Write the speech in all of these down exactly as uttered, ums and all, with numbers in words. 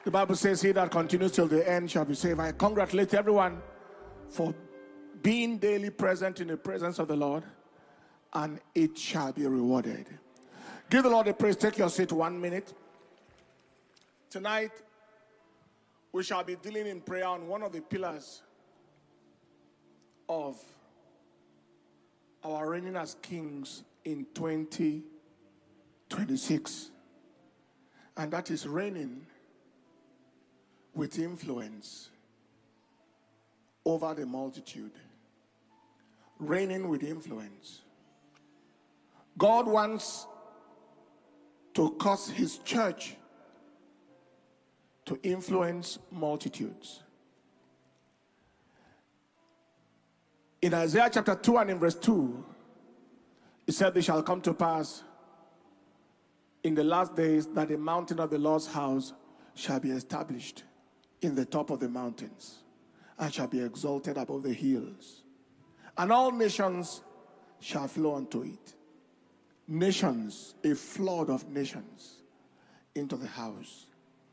The Bible says, he that continues till the end shall be saved. I congratulate everyone for being daily present in the presence of the Lord, and it shall be rewarded. Give the Lord a praise. Take your seat one minute. Tonight, we shall be dealing in prayer on one of the pillars of our reigning as kings in twenty twenty-six. And that is reigning with influence over the multitude. Reigning with influence. God wants to cause his church to influence multitudes. In Isaiah chapter two and in verse two, it said, "It shall come to pass in the last days that the mountain of the Lord's house shall be established in the top of the mountains, and shall be exalted above the hills. And all nations shall flow unto it." Nations, a flood of nations into the house.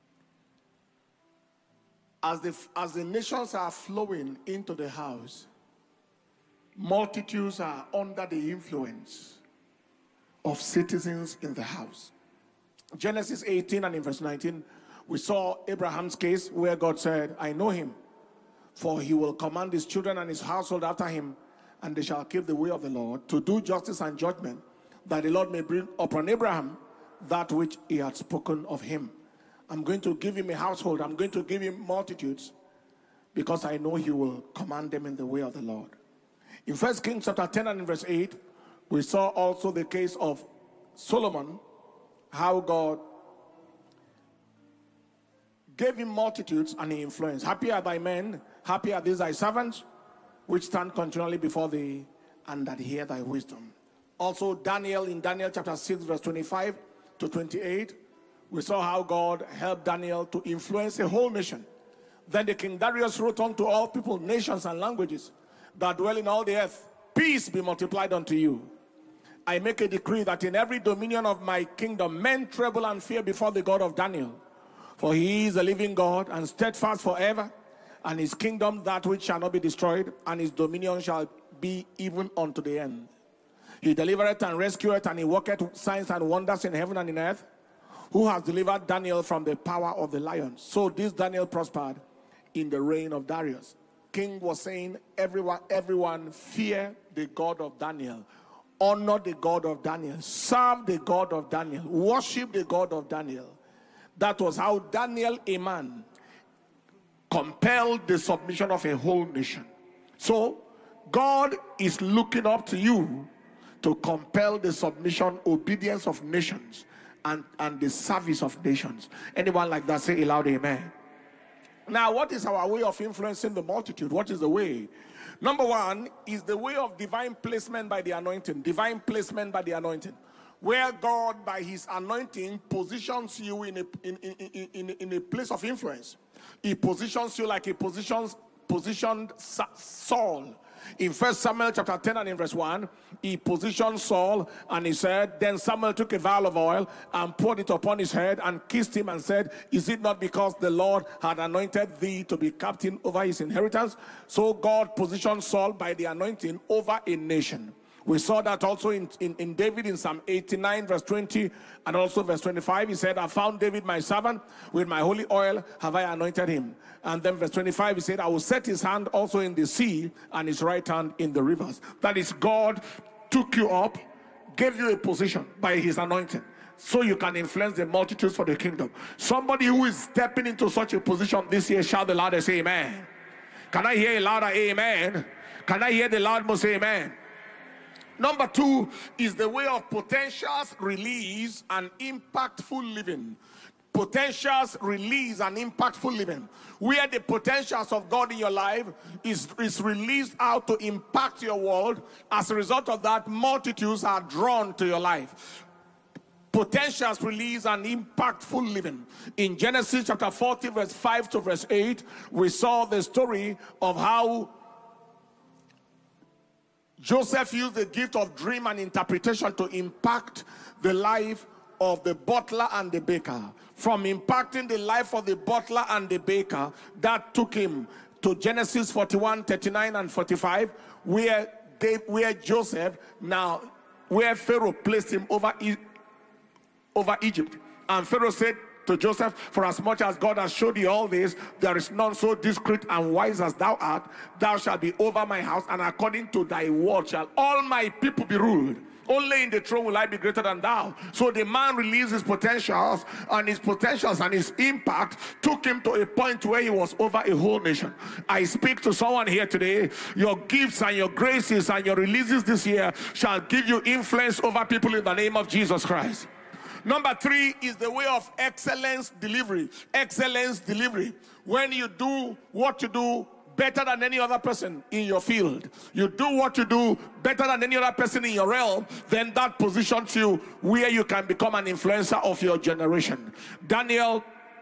As the, as the nations are flowing into the house, multitudes are under the influence of citizens in the house. Genesis eighteen and in verse nineteen, we saw Abraham's case where God said, "I know him, for he will command his children and his household after him, and they shall keep the way of the Lord, to do justice and judgment, that the Lord may bring upon Abraham that which he had spoken of him. I'm going to give him a household. I'm going to give him multitudes, because I know he will command them in the way of the Lord." In First Kings chapter ten and in verse eight, we saw also the case of Solomon, how God gave him multitudes and he influenced. "Happy are thy men, happy are these thy servants, which stand continually before thee, and that hear thy wisdom." Also Daniel, in Daniel chapter six verse twenty-five to twenty-eight, we saw how God helped Daniel to influence a whole nation. Then the King Darius wrote unto all people, nations, and languages that dwell in all the earth, "Peace be multiplied unto you. I make a decree that in every dominion of my kingdom men tremble and fear before the God of Daniel. For he is a living God, and steadfast forever, and his kingdom that which shall not be destroyed, and his dominion shall be even unto the end. He delivereth and rescueth, and he worketh signs and wonders in heaven and in earth, who has delivered Daniel from the power of the lions." So this Daniel prospered in the reign of Darius. King was saying, everyone, everyone fear the God of Daniel. Honor the God of Daniel. Serve the God of Daniel. Worship the God of Daniel. That was how Daniel, a man, compelled the submission of a whole nation. So God is looking up to you to compel the submission, obedience of nations, and, and the service of nations. Anyone like that, say aloud, amen. Now, what is our way of influencing the multitude? What is the way? Number one is the way of divine placement by the anointing. Divine placement by the anointing. Where God, by his anointing, positions you in a, in, in, in, in, in a place of influence. He positions you like he positions, positioned Saul. In First Samuel chapter ten and in verse one, he positioned Saul, and he said, "Then Samuel took a vial of oil and poured it upon his head and kissed him and said, Is it not because the Lord had anointed thee to be captain over his inheritance?" So God positioned Saul by the anointing over a nation. We saw that also in, in, in David in Psalm eighty-nine verse twenty and also verse twenty-five. He said, "I found David my servant, with my holy oil have I anointed him." And then verse twenty-five, he said, "I will set his hand also in the sea and his right hand in the rivers." That is, God took you up, gave you a position by his anointing, so you can influence the multitudes for the kingdom. Somebody who is stepping into such a position this year, shout the loudest amen. Can I hear a louder amen? Can I hear the loud most amen? Number two is the way of potentials, release, and impactful living. Potentials, release, and impactful living. Where the potentials of God in your life is, is released out to impact your world. As a result of that, multitudes are drawn to your life. Potentials, release, and impactful living. In Genesis chapter forty, verse five to verse eight, we saw the story of how Joseph used the gift of dream and interpretation to impact the life of the butler and the baker. from impacting the life of the butler and the baker, that took him to Genesis forty-one, thirty-nine and forty-five, where they, where Joseph, now, where Pharaoh placed him over, over Egypt. And Pharaoh said to Joseph, for as much as God has showed you all this, there is none so discreet and wise as thou art. Thou shalt be over my house, and according to thy word shall all my people be ruled. Only in the throne will I be greater than thou. So the man released his potentials, and his potentials and his impact took him to a point where he was over a whole nation. I speak to someone here today. Your gifts and your graces and your releases this year shall give you influence over people in the name of Jesus Christ. Number three is the way of excellence delivery. Excellence delivery. When you do what you do better than any other person in your field, you do what you do better than any other person in your realm, then that positions you where you can become an influencer of your generation. Daniel,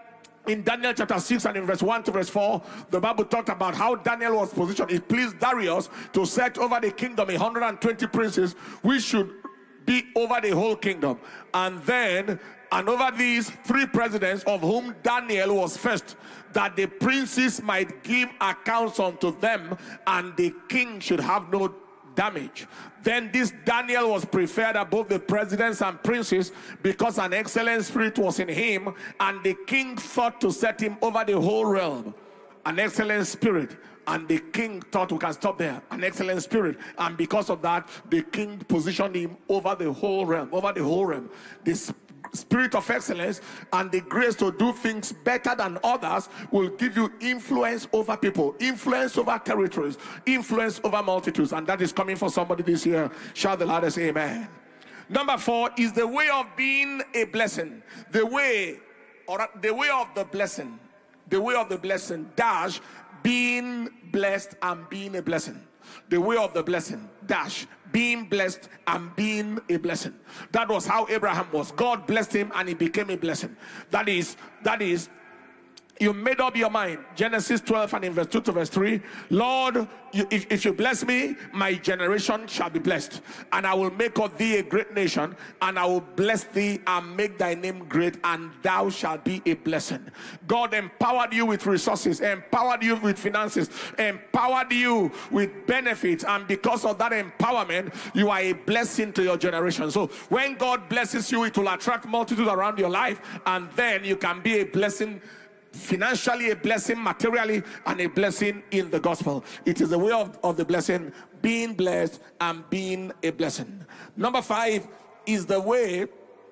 in Daniel chapter six and in verse one to verse four, the Bible talked about how Daniel was positioned. It pleased Darius to set over the kingdom one hundred twenty princes, which should be over the whole kingdom. And then, and over these three presidents, of whom Daniel was first, that the princes might give accounts unto them, and the king should have no damage. Then this Daniel was preferred above the presidents and princes, because an excellent spirit was in him, and the king thought to set him over the whole realm. An excellent spirit. And the king thought, we can stop there, an excellent spirit. And because of that, the king positioned him over the whole realm, over the whole realm. This spirit of excellence and the grace to do things better than others will give you influence over people, influence over territories, influence over multitudes. And that is coming for somebody this year. Shout the loudest amen. Number four is the way of being a blessing. The way, or the way of the blessing. The way of the blessing, dash, being blessed and being a blessing. The way of the blessing, dash, being blessed and being a blessing. That was how Abraham was. God blessed him and he became a blessing. That is, that is, you made up your mind. Genesis twelve and in verse two to verse three. Lord, you, if, if you bless me, my generation shall be blessed. And I will make of thee a great nation, and I will bless thee and make thy name great, and thou shalt be a blessing. God empowered you with resources, empowered you with finances, empowered you with benefits, and because of that empowerment, you are a blessing to your generation. So when God blesses you, it will attract multitude around your life, and then you can be a blessing financially, a blessing materially, and a blessing in the gospel. It is the way of, of the blessing, being blessed and being a blessing. Number five is the way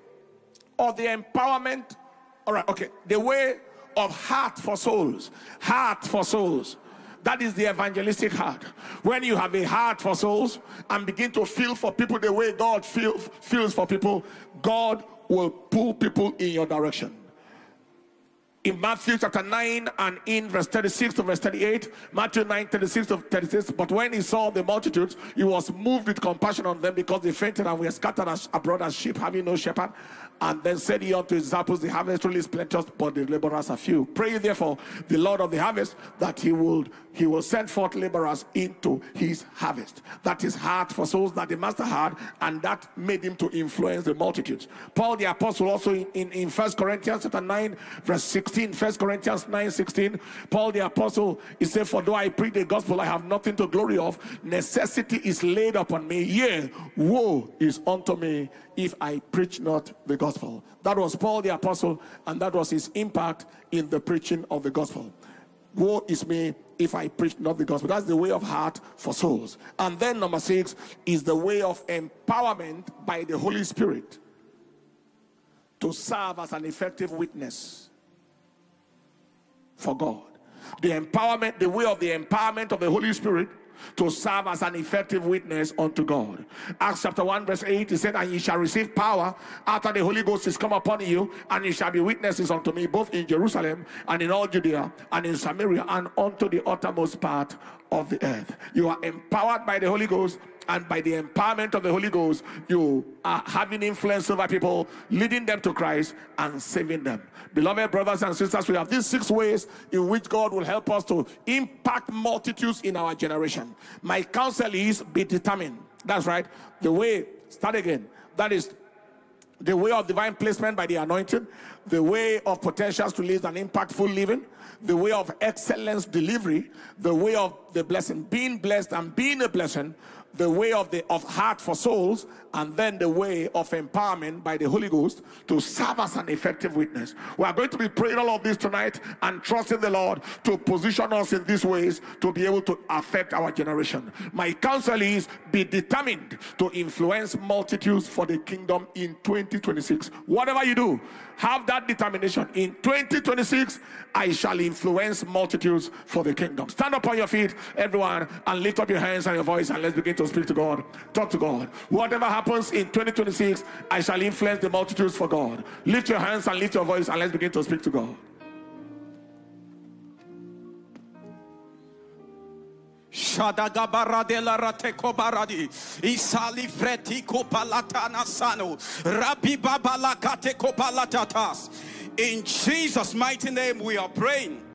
of the empowerment. All right, okay. The way of heart for souls. Heart for souls. That is the evangelistic heart. When you have a heart for souls and begin to feel for people the way God feel, feels for people, God will pull people in your direction. In Matthew chapter nine and in verse thirty-six to verse thirty-eight, Matthew nine, thirty-six to thirty-six, but when he saw the multitudes, he was moved with compassion on them, because they fainted and were scattered as abroad as sheep, having no shepherd. And then said he unto his disciples, the harvest really is plenteous, but the laborers are few. Pray therefore the Lord of the harvest that he will he will send forth laborers into his harvest. That is heart for souls that the master had, and that made him to influence the multitudes. Paul the apostle also in, in, in First Corinthians chapter nine, verse sixteen, First Corinthians nine, sixteen, Paul the apostle, he said, for though I preach the gospel, I have nothing to glory of. Necessity is laid upon me. Yea, woe is unto me if I preach not the gospel. That was Paul the apostle, and that was his impact in the preaching of the gospel. Woe is me if I preach not the gospel. That's the way of heart for souls. And then number six is the way of empowerment by the Holy Spirit to serve as an effective witness for God. The empowerment, the way of the empowerment of the Holy Spirit to serve as an effective witness unto God. Acts chapter one verse eight, he said, and ye shall receive power after the Holy Ghost is come upon you, and ye shall be witnesses unto me both in Jerusalem and in all Judea and in Samaria and unto the uttermost part of the earth. You are empowered by the Holy Ghost, and by the empowerment of the Holy Ghost, you are having influence over people, leading them to Christ and saving them. Beloved brothers and sisters, we have these six ways in which God will help us to impact multitudes in our generation. My counsel is, be determined. That's right. The way, start again. That is, the way of divine placement by the anointing, the way of potentials to live an impactful living, the way of excellence delivery, the way of the blessing, being blessed and being a blessing, the way of the of heart for souls, and then the way of empowerment by the Holy Ghost to serve as an effective witness. We are going to be praying all of this tonight and trusting the Lord to position us in these ways to be able to affect our generation. My counsel is, be determined to influence multitudes for the kingdom in twenty twenty-six. Whatever you do, have that determination. In twenty twenty-six, I shall influence multitudes for the kingdom. Stand up on your feet, everyone, and lift up your hands and your voice, and let's begin to speak to God. Talk to God. Whatever happens in twenty twenty-six, I shall influence the multitudes for God. Lift your hands and lift your voice, and let's begin to speak to God. Shadagabaradela rateko baradi isali freti kopalatana sano rabi babalakate kopalatatas. In Jesus' mighty name we are praying.